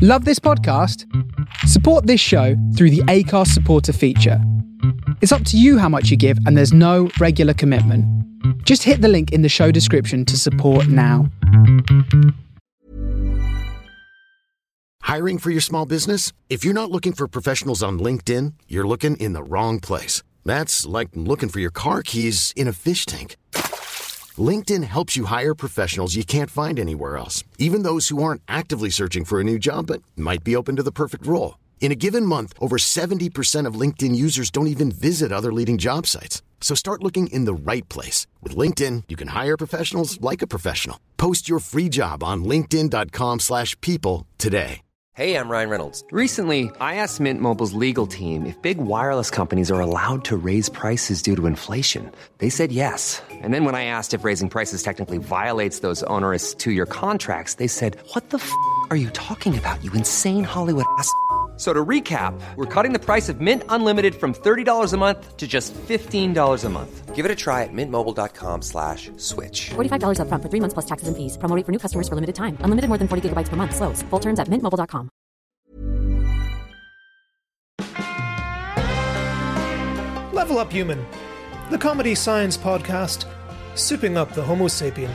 Love this podcast? Support this show through the Acast supporter feature. It's up to you how much you give, and there's no regular commitment. Just hit the link in the show description to support now. Hiring for your small business? If you're not looking for professionals on LinkedIn, you're looking in the wrong place. That's like looking for your car keys in a fish tank. LinkedIn helps you hire professionals you can't find anywhere else, even those who aren't actively searching for a new job but might be open to the perfect role. In a given month, over 70% of LinkedIn users don't even visit other leading job sites. So start looking in the right place. With LinkedIn, you can hire professionals like a professional. Post your free job on linkedin.com/people today. Hey, I'm Ryan Reynolds. Recently, I asked Mint Mobile's legal team if big wireless companies are allowed to raise prices due to inflation. They said yes. And then when I asked if raising prices technically violates those onerous two-year contracts, they said, "What the f*** are you talking about, you insane Hollywood ass?" So to recap, we're cutting the price of Mint Unlimited from $30 a month to just $15 a month. Give it a try at mintmobile.com/switch. $45 up front for 3 months plus taxes and fees. Promo rate for new customers for limited time. Unlimited more than 40 gigabytes per month. Slows full terms at mintmobile.com. Level Up Human, the comedy science podcast, souping up the Homo sapien.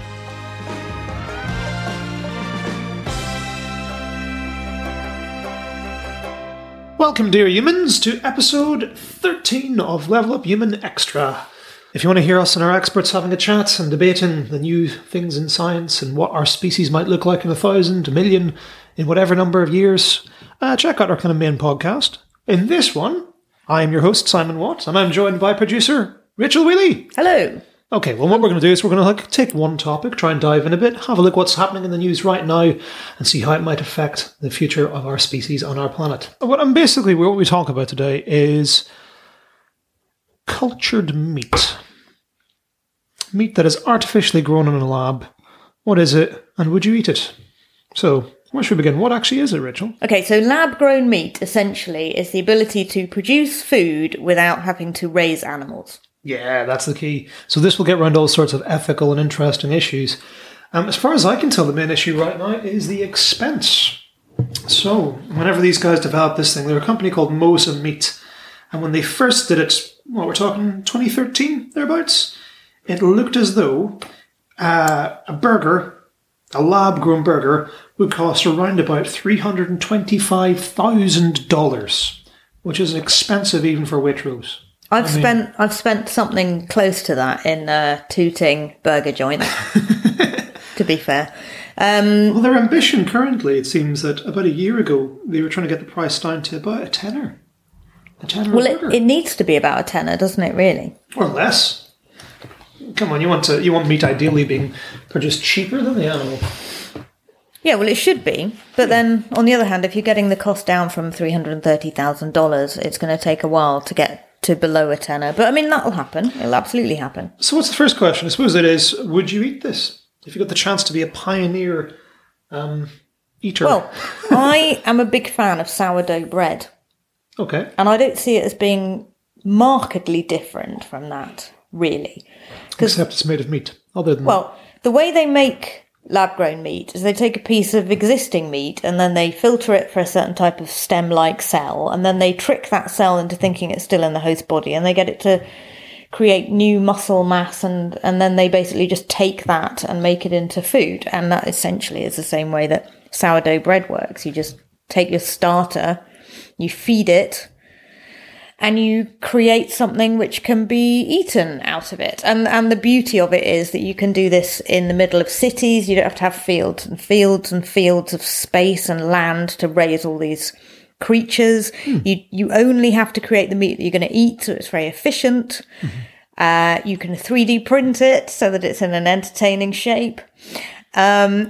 Welcome, dear humans, to episode 13 of Level Up Human Extra. If you want to hear us and our experts having a chat and debating the new things in science and what our species might look like in 1,000, a million, in whatever number of years, check out our kind of main podcast. In this one, I am your host, Simon Watt, and I'm joined by producer Rachel Wheely. Hello. Okay, well, what we're going to do is we're going to take one topic, try and dive in a bit, have a look what's happening in the news right now, and see how it might affect the future of our species on our planet. What we talk about today is cultured meat. Meat that is artificially grown in a lab. What is it, and would you eat it? So, where should we begin? What actually is it, Rachel? Okay, so lab-grown meat, essentially, is the ability to produce food without having to raise animals. Yeah, that's the key. So this will get around all sorts of ethical and interesting issues. As far as I can tell, the main issue right now is the expense. So, whenever these guys developed this thing, they were a company called Mosa Meat. And when they first did it, we're talking 2013, thereabouts, it looked as though a burger, a lab-grown burger, would cost around about $325,000, which is expensive even for Waitrose. I've spent something close to that in Tooting burger joint, to be fair. Well, their ambition currently, it seems that about a year ago, they were trying to get the price down to about a tenner. Well, it needs to be about a tenner, doesn't it, really? Or less. Come on, you want meat ideally being produced cheaper than the animal. Yeah, well, it should be. But then, on the other hand, if you're getting the cost down from $330,000, it's going to take a while to get to below a tenner. But I mean, that'll happen. It'll absolutely happen. So what's the first question? I suppose it is, would you eat this? If you got the chance to be a pioneer eater. Well, I am a big fan of sourdough bread. Okay. And I don't see it as being markedly different from that, really. Except it's made of meat, other than... Well, the way they make lab-grown meat is they take a piece of existing meat and then they filter it for a certain type of stem-like cell, and then they trick that cell into thinking it's still in the host body, and they get it to create new muscle mass, and then they basically just take that and make it into food. And that essentially is the same way that sourdough bread works. You just take your starter, you feed it, and you create something which can be eaten out of it. And the beauty of it is that you can do this in the middle of cities. You don't have to have fields and fields and fields of space and land to raise all these creatures. You only have to create the meat that you're going to eat, so it's very efficient. You can 3D print it so that it's in an entertaining shape. Out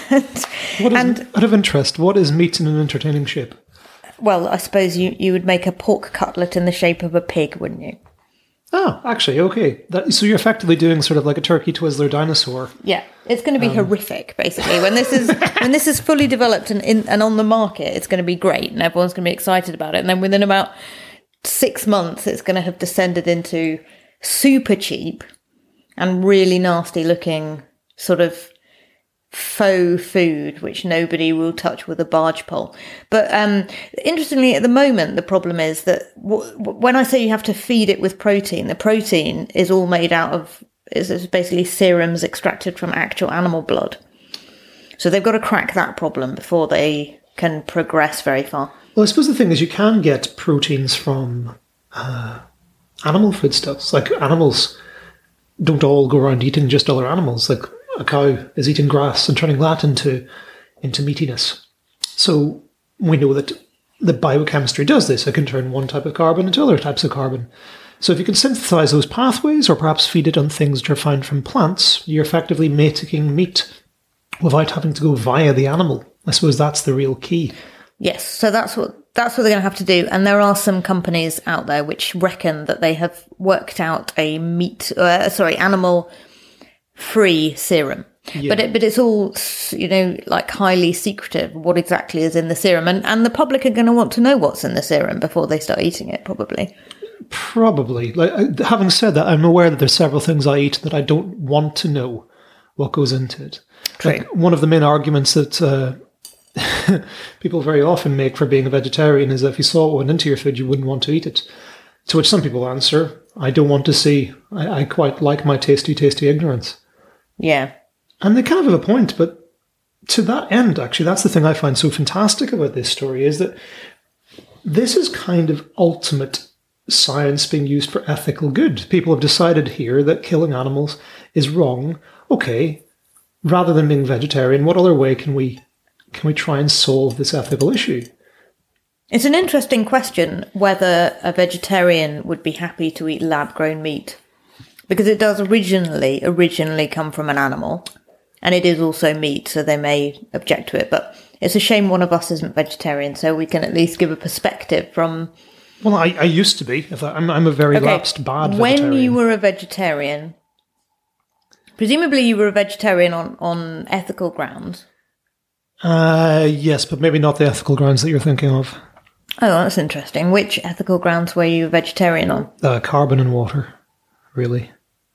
of interest, what is meat in an entertaining shape? Well, I suppose you would make a pork cutlet in the shape of a pig, wouldn't you? Oh, actually, okay. So you're effectively doing sort of like a turkey Twizzler dinosaur. Yeah, it's going to be horrific, basically. When this is fully developed and on the market, it's going to be great, and everyone's going to be excited about it. And then within about 6 months, it's going to have descended into super cheap and really nasty looking sort of faux food which nobody will touch with a barge pole. But interestingly, at the moment, the problem is that when I say you have to feed it with protein, the protein is all made out of is basically serums extracted from actual animal blood. So they've got to crack that problem before they can progress very far. Well, I suppose the thing is you can get proteins from animal foodstuffs. Like, animals don't all go around eating just other animals. Like, a cow is eating grass and turning that into meatiness. So we know that the biochemistry does this. It can turn one type of carbon into other types of carbon. So if you can synthesize those pathways or perhaps feed it on things that are found from plants, you're effectively making meat without having to go via the animal. I suppose that's the real key. Yes, so that's what they're going to have to do. And there are some companies out there which reckon that they have worked out a animal-free serum. Yeah. But it's all, like highly secretive, what exactly is in the serum. And the public are going to want to know what's in the serum before they start eating it, probably. Probably. Like, having said that, I'm aware that there's several things I eat that I don't want to know what goes into it. Like, one of the main arguments that people very often make for being a vegetarian is that if you saw what went into your food, you wouldn't want to eat it. To which some people answer, I don't want to see. I quite like my tasty, tasty ignorance. Yeah. And they kind of have a point, but to that end, actually, that's the thing I find so fantastic about this story, is that this is kind of ultimate science being used for ethical good. People have decided here that killing animals is wrong. Okay, rather than being vegetarian, what other way can we try and solve this ethical issue? It's an interesting question whether a vegetarian would be happy to eat lab-grown meat, because it does originally come from an animal, and it is also meat, so they may object to it. But it's a shame one of us isn't vegetarian, so we can at least give a perspective from... Well, I used to be. I'm a very lapsed bad vegetarian. When you were a vegetarian, presumably you were a vegetarian on ethical grounds. Yes, but maybe not the ethical grounds that you're thinking of. Oh, that's interesting. Which ethical grounds were you a vegetarian on? Carbon and water, really.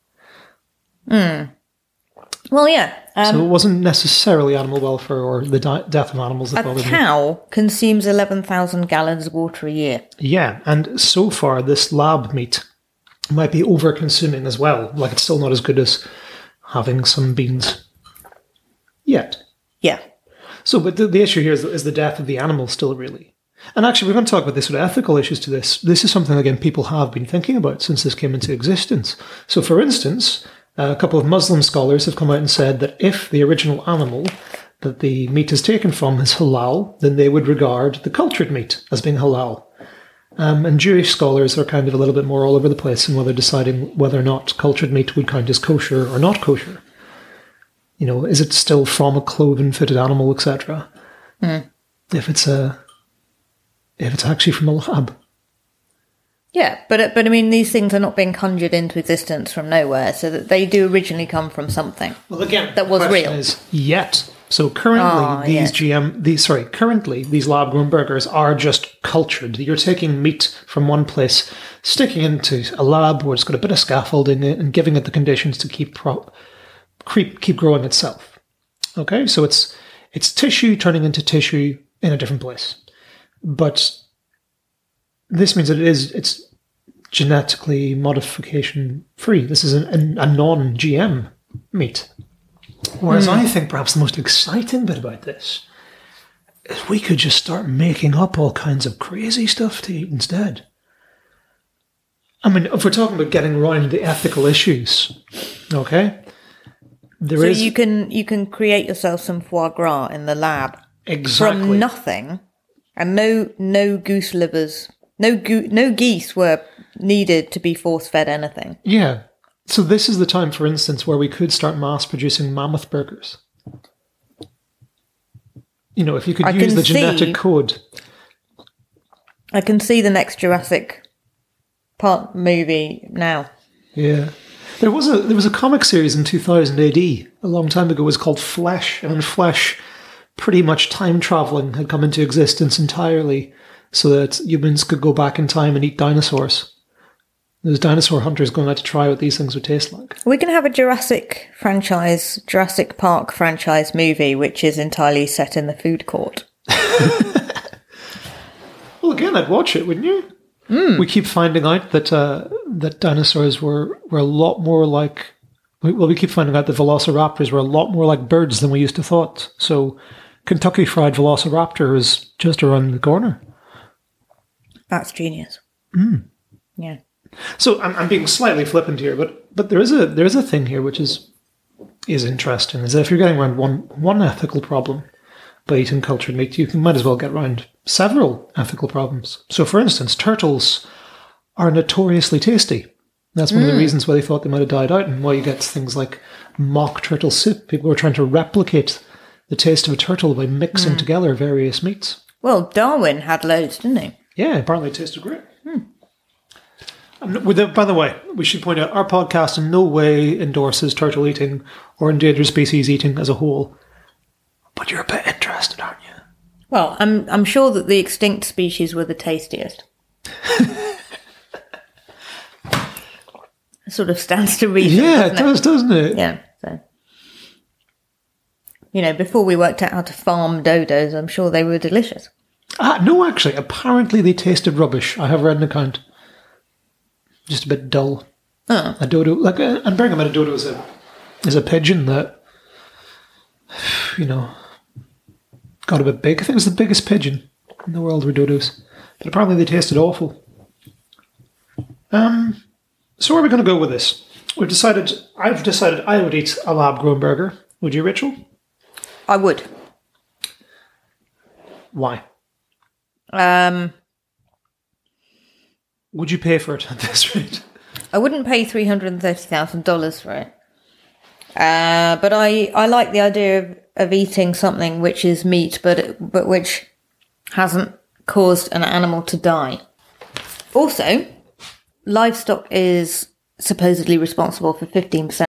Well, yeah. So it wasn't necessarily animal welfare or the death of animals that bothered me. A cow consumes 11,000 gallons of water a year. Yeah, and so far this lab meat might be over-consuming as well. Like, it's still not as good as having some beans yet. Yeah. So, but the issue here is the death of the animal still, really. And actually, we're going to talk about this sort of ethical issues to this. This is something, again, people have been thinking about since this came into existence. So, for instance, a couple of Muslim scholars have come out and said that if the original animal that the meat is taken from is halal, then they would regard the cultured meat as being halal. And Jewish scholars are kind of a little bit more all over the place in deciding whether or not cultured meat would count as kosher or not kosher. Is it still from a cloven-footed animal, etc.? If it's actually from a lab. Yeah, but I mean, these things are not being conjured into existence from nowhere, so that they do originally come from something. Well, again, that was the question real. Is yet. So currently, currently these lab-grown burgers are just cultured. You're taking meat from one place, sticking it into a lab where it's got a bit of scaffolding in it, and giving it the conditions to keep growing itself. Okay, so it's tissue turning into tissue in a different place, but this means that it's genetically modification free. This is a non-GM meat. Whereas I think perhaps the most exciting bit about this is we could just start making up all kinds of crazy stuff to eat instead. I mean, if we're talking about getting around the ethical issues, okay? You can create yourself some foie gras in the lab. Exactly. From nothing, and no goose livers, no geese were needed to be force-fed anything. Yeah. So this is the time, for instance, where we could start mass-producing mammoth burgers. If you could use the genetic code. I can see the next Jurassic Park movie now. Yeah. There was a comic series in 2000 AD, a long time ago. It was called Flesh, and in Flesh, pretty much time traveling had come into existence entirely, so that humans could go back in time and eat dinosaurs. There's dinosaur hunters going out to try what these things would taste like. We can have a Jurassic Park franchise movie, which is entirely set in the food court. Well, again, I'd watch it, wouldn't you? We keep finding out that that dinosaurs were a lot more like... Well, we keep finding out that velociraptors were a lot more like birds than we used to thought. So Kentucky Fried Velociraptor is just around the corner. That's genius. Yeah. So I'm being slightly flippant here, but there is a thing here which is interesting. Is that if you're getting around one ethical problem by eating cultured meat, you might as well get around several ethical problems. So, for instance, turtles are notoriously tasty. That's one of the reasons why they thought they might have died out, and why you get things like mock turtle soup. People were trying to replicate the taste of a turtle by mixing together various meats. Well, Darwin had loads, didn't he? Yeah, apparently it tasted great. By the way, we should point out our podcast in no way endorses turtle eating or endangered species eating as a whole. But you're a bit interested, aren't you? Well, I'm sure that the extinct species were the tastiest. It sort of stands to reason. Yeah, it does, doesn't it? Yeah. So, before we worked out how to farm dodos, I'm sure they were delicious. No, actually, apparently they tasted rubbish. I have read an account. Just a bit dull. Oh. A dodo, and bearing in mind a dodo is a pigeon that, got a bit big. I think it was the biggest pigeon in the world were dodos. But apparently they tasted awful. So where are we going to go with this? I've decided I would eat a lab-grown burger. Would you, Rachel? I would. Why? Would you pay for it at this rate? I wouldn't pay $330,000 for it. But I like the idea of eating something which is meat, but which hasn't caused an animal to die. Also, livestock is supposedly responsible for 15%.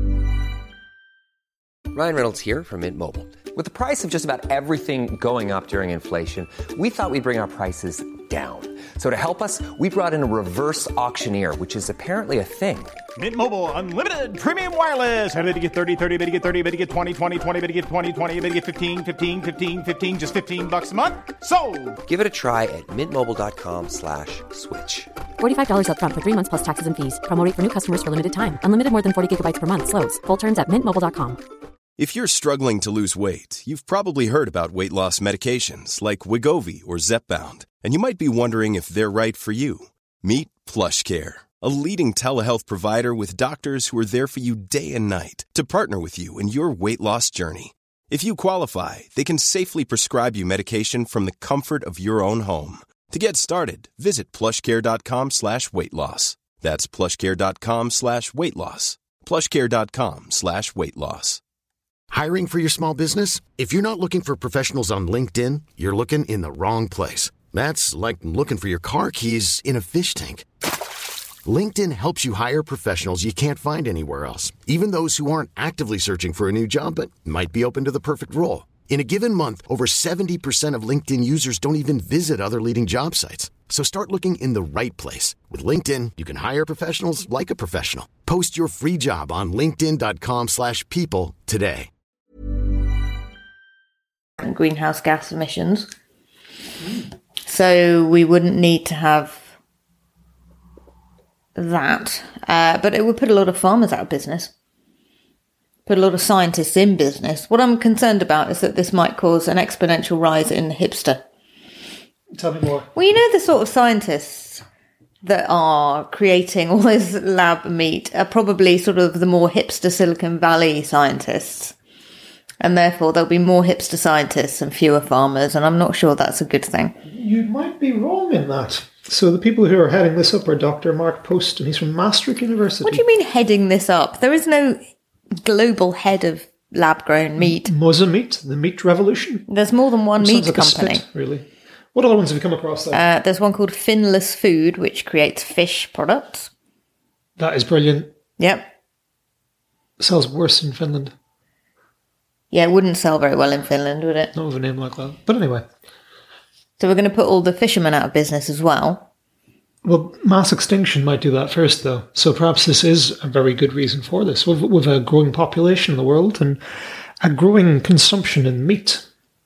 Ryan Reynolds here from Mint Mobile. With the price of just about everything going up during inflation, we thought we'd bring our prices down. So to help us, we brought in a reverse auctioneer, which is apparently a thing. Mint Mobile Unlimited Premium Wireless. How to get 30, 30, bit to get 30, bit to get 20, 20, 20, bit to get 20, 20, bit to get 15, 15, 15, 15, just $15 a month? Sold! Give it a try at mintmobile.com/switch. $45 up front for 3 months plus taxes and fees. Promo rate for new customers for limited time. Unlimited more than 40 gigabytes per month. Slows full terms at mintmobile.com. If you're struggling to lose weight, you've probably heard about weight loss medications like Wegovy or Zepbound, and you might be wondering if they're right for you. Meet PlushCare, a leading telehealth provider with doctors who are there for you day and night to partner with you in your weight loss journey. If you qualify, they can safely prescribe you medication from the comfort of your own home. To get started, visit plushcare.com/weightloss. That's plushcare.com/weightloss. plushcare.com/weightloss. Hiring for your small business? If you're not looking for professionals on LinkedIn, you're looking in the wrong place. That's like looking for your car keys in a fish tank. LinkedIn helps you hire professionals you can't find anywhere else, even those who aren't actively searching for a new job but might be open to the perfect role. In a given month, over 70% of LinkedIn users don't even visit other leading job sites. So start looking in the right place. With LinkedIn, you can hire professionals like a professional. Post your free job on linkedin.com/people today. Greenhouse gas emissions. So we wouldn't need to have that. But it would put a lot of farmers out of business. Put a lot of scientists in business. What I'm concerned about is that this might cause an exponential rise in hipster. Tell me more. Well, the sort of scientists that are creating all this lab meat are probably sort of the more hipster Silicon Valley scientists. And therefore there'll be more hipster scientists and fewer farmers, and I'm not sure that's a good thing. You might be wrong in that. So the people who are heading this up are Dr. Mark Post, and he's from Maastricht University. What do you mean heading this up? There is no global head of lab-grown meat. Mozameat, the meat revolution. There's more than one meat like company. A spit, really. What other ones have you come across there? There's one called Finless Food, which creates fish products. That is brilliant. Yep. Sells worse in Finland. Yeah, it wouldn't sell very well in Finland, would it? Not with a name like that. But anyway. So we're going to put all the fishermen out of business as well. Well, mass extinction might do that first, though. So perhaps this is a very good reason for this. With a growing population in the world and a growing consumption in meat,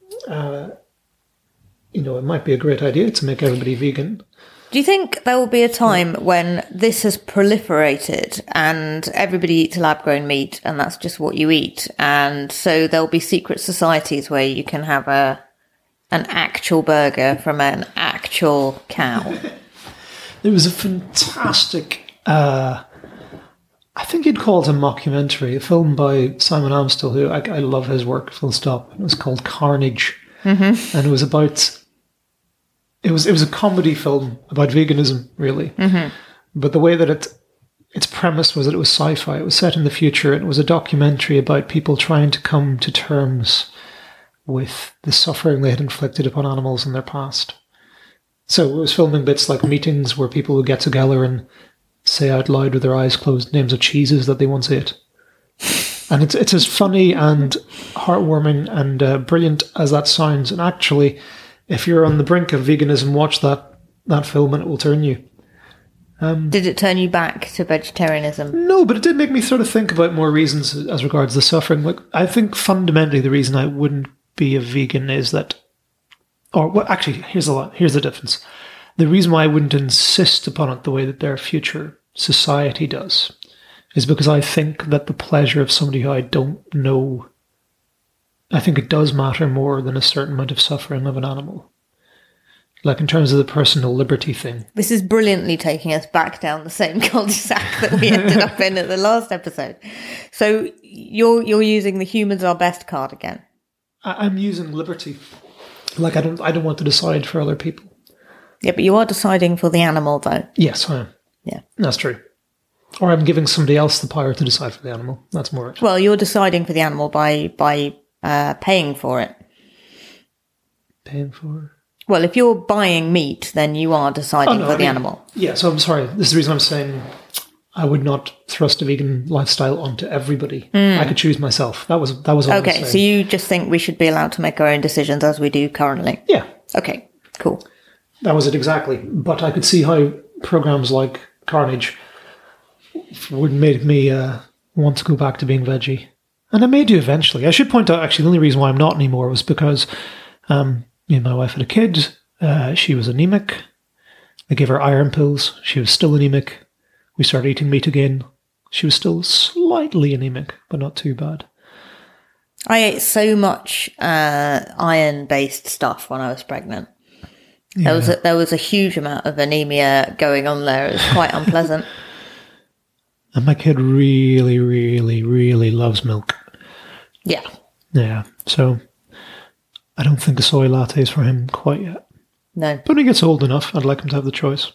it might be a great idea to make everybody vegan. Do you think there will be a time when this has proliferated and everybody eats lab-grown meat and that's just what you eat? And so there'll be secret societies where you can have an actual burger from an actual cow? There was a fantastic, I think you'd call it a mockumentary, a film by Simon Amstel, who I love his work, full stop. It was called Carnage. Mm-hmm. And it was about... It was a comedy film about veganism, really. Mm-hmm. But the way that its premise was that it was sci-fi. It was set in the future, and it was a documentary about people trying to come to terms with the suffering they had inflicted upon animals in their past. So it was filming bits like meetings where people would get together and say out loud with their eyes closed names of cheeses that they once ate. And it's as funny and heartwarming and brilliant as that sounds. And actually... if you're on the brink of veganism, watch that film and it will turn you. Did it turn you back to vegetarianism? No, but it did make me sort of think about more reasons as regards the suffering. Like, I think fundamentally the reason I wouldn't be a vegan is that... actually, here's the difference. The reason why I wouldn't insist upon it the way that their future society does is because I think that the pleasure of somebody who I don't know... I think it does matter more than a certain amount of suffering of an animal. Like in terms of the personal liberty thing. This is brilliantly taking us back down the same cul-de-sac that we ended up in at the last episode. So you're using the humans are best card again. I'm using liberty. Like I don't want to decide for other people. Yeah, but you are deciding for the animal though. Yes, I am. Yeah. That's true. Or I'm giving somebody else the power to decide for the animal. That's more it. Well, you're deciding for the animal by paying for it. Paying for it? Well, if you're buying meat, then you are deciding for the animal. Yeah, so I'm sorry. This is the reason I'm saying I would not thrust a vegan lifestyle onto everybody. I could choose myself. That was all I was saying. So you just think we should be allowed to make our own decisions as we do currently? Yeah. Okay, cool. That was it exactly. But I could see how programs like Carnage would make me want to go back to being veggie. And I may do eventually. I should point out, actually, the only reason why I'm not anymore was because me and my wife had a kid. She was anemic. I gave her iron pills. She was still anemic. We started eating meat again. She was still slightly anemic, but not too bad. I ate so much iron-based stuff when I was pregnant. Yeah. There was a huge amount of anemia going on there. It was quite unpleasant. And my kid really, really, really loves milk. Yeah. Yeah. So I don't think a soy latte is for him quite yet. No. But when he gets old enough, I'd like him to have the choice.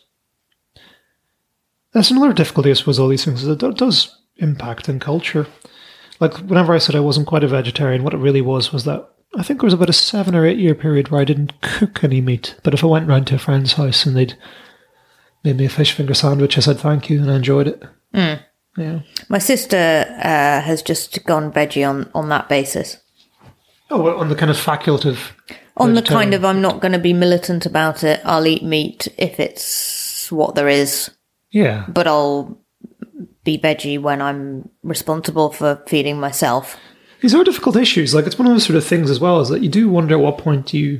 That's another difficulty, I suppose, all these things. It does impact in culture. Like, whenever I said I wasn't quite a vegetarian, what it really was that I think there was about a 7 or 8 year period where I didn't cook any meat. But if I went round to a friend's house and they'd made me a fish finger sandwich, I said thank you and I enjoyed it. Mm. Yeah. My sister has just gone veggie on that basis. Oh, well, on the kind of facultative... On the kind of, I'm not going to be militant about it. I'll eat meat if it's what there is. Yeah. But I'll be veggie when I'm responsible for feeding myself. These are difficult issues. Like, it's one of those sort of things as well, is that you do wonder at what point you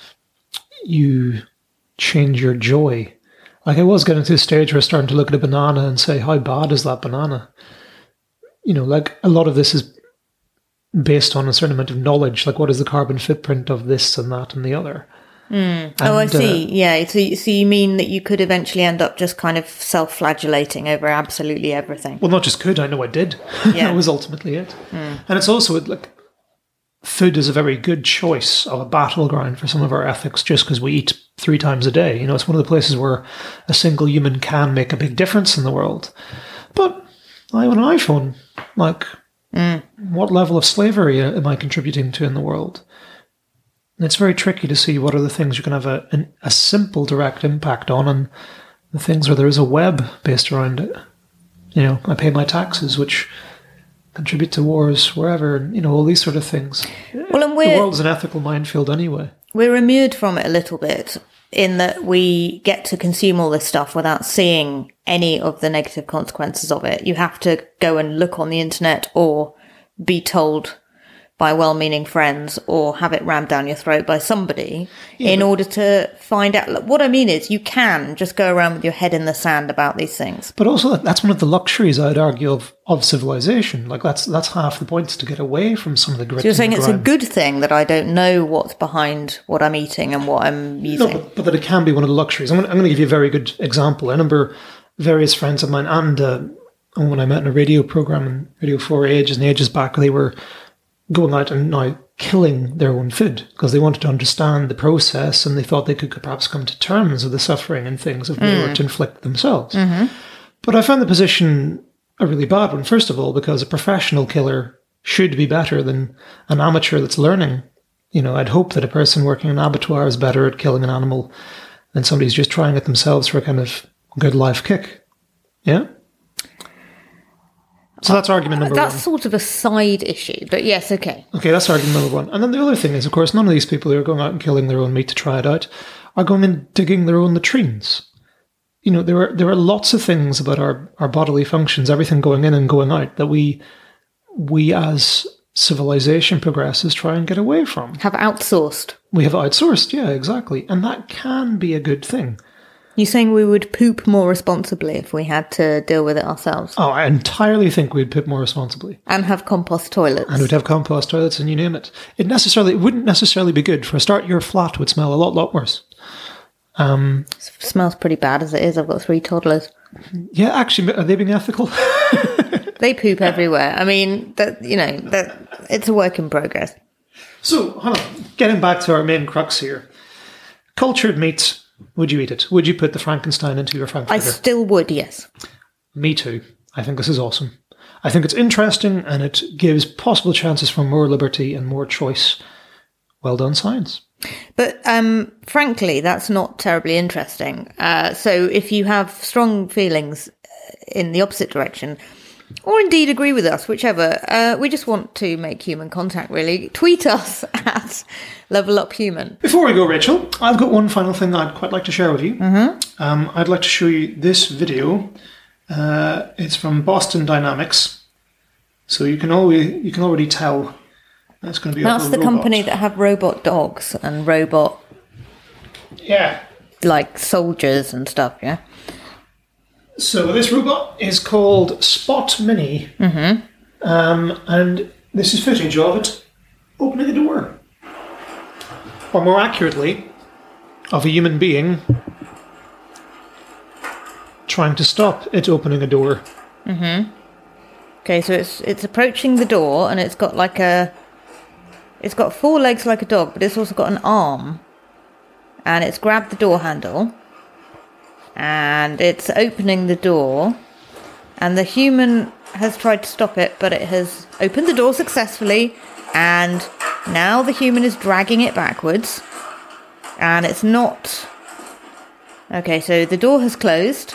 change your joy. Like, I was getting to a stage where I was starting to look at a banana and say, how bad is that banana? You know, like, a lot of this is based on a certain amount of knowledge. Like, what is the carbon footprint of this and that and the other? Mm. Oh, I see. Yeah. So you mean that you could eventually end up just kind of self-flagellating over absolutely everything? Well, not just could. I know I did. Yeah. That was ultimately it. Mm. And it's also, like, food is a very good choice of a battleground for some of our ethics just because we eat 3 times a day. You know, it's one of the places where a single human can make a big difference in the world. But I have an iPhone. Like, what level of slavery am I contributing to in the world? And it's very tricky to see what are the things you can have a simple direct impact on and the things where there is a web based around it. You know, I pay my taxes, which contribute to wars wherever, you know, all these sort of things. Well, and the world's an ethical minefield anyway. We're immune from it a little bit in that we get to consume all this stuff without seeing any of the negative consequences of it. You have to go and look on the internet or be told by well-meaning friends or have it rammed down your throat by somebody in order to find out. What I mean is you can just go around with your head in the sand about these things. But also that's one of the luxuries, I'd argue, of civilization. Like that's half the point, is to get away from some of the grit. So you're saying it's grime. a good thing that I don't know what's behind what I'm eating and what I'm using? No, but that it can be one of the luxuries. I'm going to give you a very good example. I remember various friends of mine, and when I met in a radio program in Radio 4 ages and ages back, they were going out and now killing their own food because they wanted to understand the process, and they thought they could perhaps come to terms with the suffering and things if they were to inflict themselves. But I found the position a really bad one, first of all, because a professional killer should be better than an amateur that's learning. You know, I'd hope that a person working in an abattoir is better at killing an animal than somebody who's just trying it themselves for a kind of good life kick. Yeah? So that's argument number one. That's sort of a side issue, but yes, okay. Okay, that's argument number one. And then the other thing is, of course, none of these people who are going out and killing their own meat to try it out are going and digging their own latrines. You know, there are lots of things about our bodily functions, everything going in and going out, that we as civilization progresses try and get away from. Have outsourced. We have outsourced, yeah, exactly. And that can be a good thing. You're saying we would poop more responsibly if we had to deal with it ourselves? Oh, I entirely think we'd poop more responsibly. And have compost toilets. And we'd have compost toilets, and you name it. It wouldn't necessarily be good. For a start, your flat would smell a lot worse. It smells pretty bad as it is. I've got 3 toddlers. Yeah, actually, are they being ethical? They poop everywhere. I mean, it's a work in progress. So, hold on. Getting back to our main crux here. Cultured meats. Would you eat it? Would you put the Frankenstein into your Frankfurter? I still would, yes. Me too. I think this is awesome. I think it's interesting, and it gives possible chances for more liberty and more choice. Well done, science. But frankly, that's not terribly interesting. So if you have strong feelings in the opposite direction, or indeed agree with us, whichever, we just want to make human contact, really. Tweet us at Level Up Human. Before we go, Rachel, I've got one final thing I'd quite like to share with you. I'd like to show you this video. It's from Boston Dynamics. So you can already tell that's going to be That's the company that have robot dogs and robot... Yeah. Like soldiers and stuff, yeah? So this robot is called Spot Mini, and this is footage of it opening a door. Or more accurately, of a human being trying to stop it opening a door. Okay, so it's approaching the door, and it's got it's got 4 legs like a dog, but it's also got an arm, and it's grabbed the door handle. And it's opening the door, and the human has tried to stop it, but it has opened the door successfully, and now the human is dragging it backwards, and it's not... Okay, so the door has closed.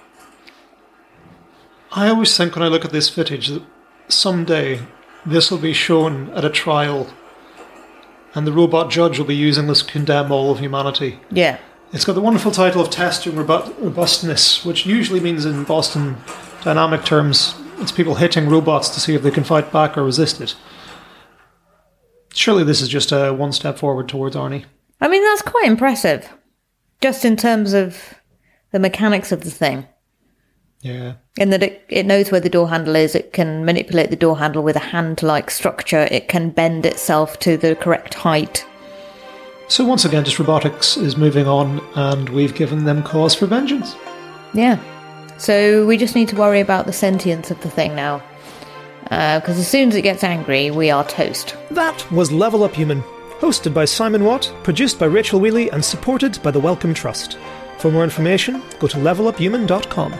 I always think when I look at this footage that someday this will be shown at a trial, and the robot judge will be using this to condemn all of humanity. Yeah. It's got the wonderful title of Testing Robustness, which usually means in Boston Dynamic terms, it's people hitting robots to see if they can fight back or resist it. Surely this is just a one step forward towards Arnie. I mean, that's quite impressive. Just in terms of the mechanics of the thing. Yeah. In that it knows where the door handle is, it can manipulate the door handle with a hand-like structure, it can bend itself to the correct height. So once again, just robotics is moving on, and we've given them cause for vengeance. Yeah. So we just need to worry about the sentience of the thing now. Because as soon as it gets angry, we are toast. That was Level Up Human, hosted by Simon Watt, produced by Rachel Wheely, and supported by the Wellcome Trust. For more information, go to leveluphuman.com.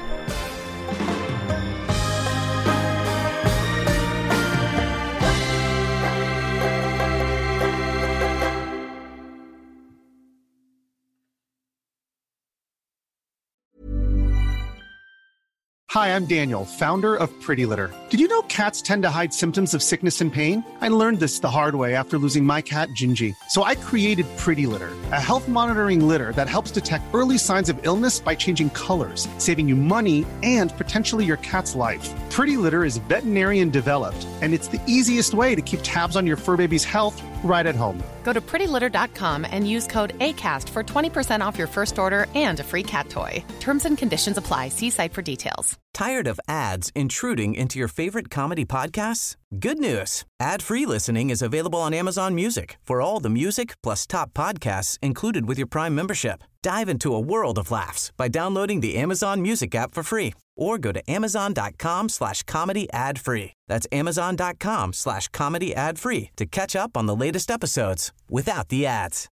Hi, I'm Daniel, founder of Pretty Litter. Did you know cats tend to hide symptoms of sickness and pain? I learned this the hard way after losing my cat, Gingy. So I created Pretty Litter, a health monitoring litter that helps detect early signs of illness by changing colors, saving you money and potentially your cat's life. Pretty Litter is veterinarian developed, and it's the easiest way to keep tabs on your fur baby's health right at home. Go to prettylitter.com and use code ACAST for 20% off your first order and a free cat toy. Terms and conditions apply. See site for details. Tired of ads intruding into your favorite comedy podcasts? Good news. Ad-free listening is available on Amazon Music for all the music plus top podcasts included with your Prime membership. Dive into a world of laughs by downloading the Amazon Music app for free or go to amazon.com/comedy ad-free. That's amazon.com/comedy ad-free to catch up on the latest episodes without the ads.